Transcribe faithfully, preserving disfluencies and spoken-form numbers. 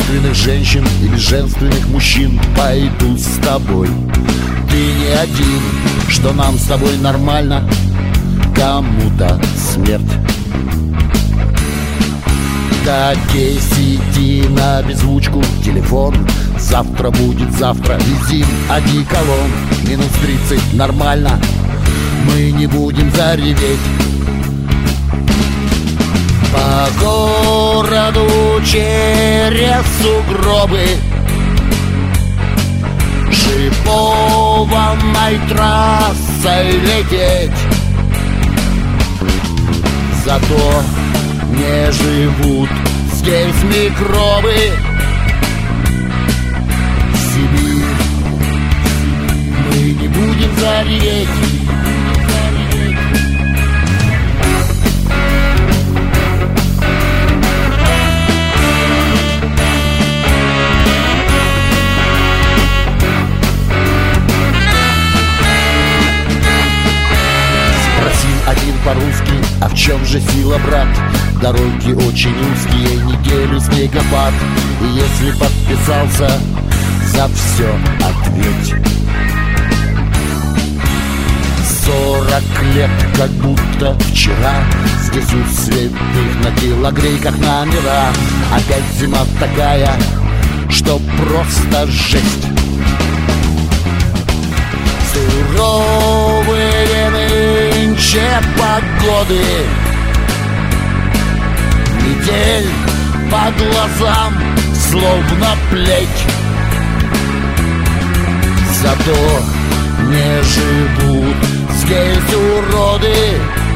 Женственных женщин или женственных мужчин пойду с тобой. Ты не один, что нам с тобой нормально, кому-то смерть. До десяти на беззвучку телефон. Завтра будет завтра, везим одеколон. Минус тридцать, нормально, мы не будем зареветь. По городу через сугробы, шипованной трассой лететь. Зато не живут здесь микробы. Сибирь, мы не будем зареветь. Один по-русски, а в чем же сила, брат? Дороги очень узкие, неделю снегопад. И если подписался, за все ответь. Сорок лет, как будто вчера, здесь у святых на телогрейках номера. Опять зима такая, что просто жесть. Суровые нынче погоды, метель по глазам, словно плеть. Зато не живут здесь уроды.